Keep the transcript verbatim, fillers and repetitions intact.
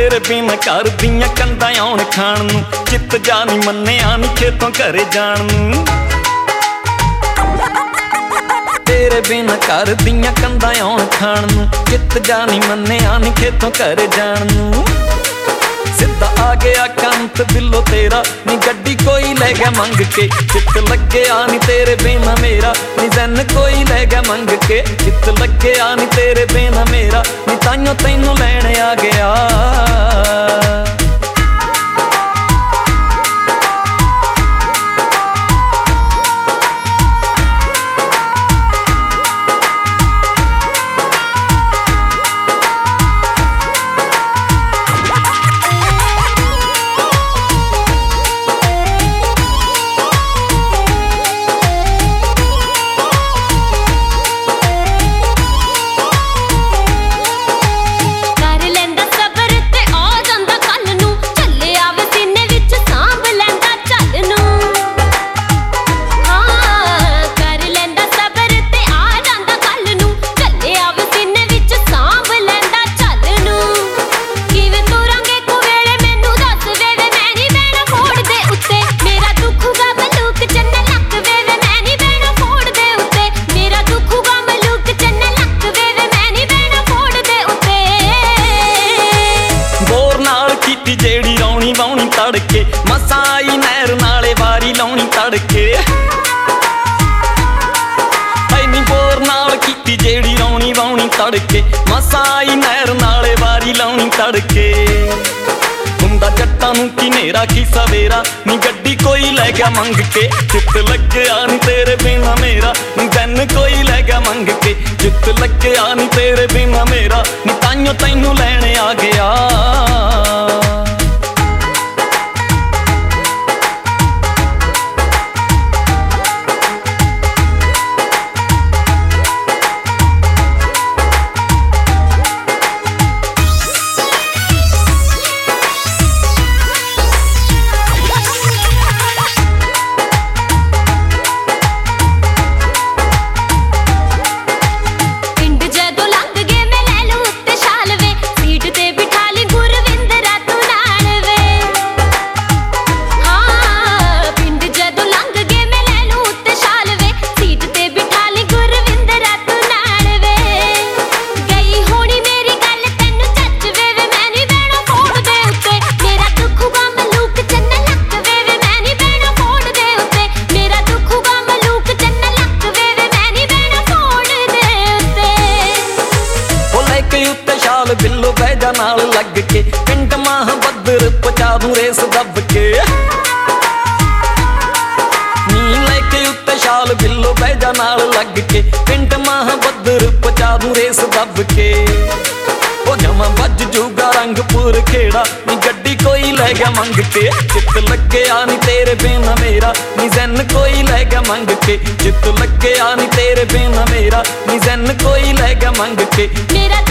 तेरे बिना घर दियां कंधां आउण खाण नूं, चित जा नी मन्निया नी खेतों घरे जाण नूं। तेरे बिना घर दियां कंधां आउण खाण नूं, चित जा नी मन्निया नी खेतों घरे जाण नूं। सिद्धा आ गया कंत दिलों तेरा, नी गड्डी कोई ले गया मंग के, चित लग्या नी तेरे बिना मेरा, नी जैन कोई ले गया मंग के, चित लग्या नी तेरे बिना मेरा, नी ताइयों तैनू लैण आ गया। जेड़ी रौनी वाउनी तड़के, मसाई नहर नाले वारी लाउनी तड़के। ऐनी बोर नाल कीती जेड़ी रौनी वाउनी तड़के, मसाई नहर नाले वारी लाउनी तड़के। हुंदा जट्टां नूं की नेरा की सवेरा, नी गड्डी कोई लै गया मंग के, चित लग्या नी तेरे बिना मेरा, नी जैन कोई लै गया मंग के, चित लग्या नी तेरे बिना मेरा, नी ताइयों तैनू लैण आ गया। बिल्लो बैजा नाल लग के, पिंड माह बदर पचा दूं रेस दब के। नी लेके उत्ते शाल बिल्लो बैजा नाल लग के, पिंड माह बदर पचा दूं रेस दब के। ओ जमा बज जूगा रंगपुर खेड़ा, नी गड्डी कोई ले गया मंग के, चित लग्या नी तेरे बिना मेरा, नी जैन कोई ले गया मंग के, चित लग्या नी तेरे बिना मेरा, नी जैन कोई ले गया मंग के। मेरा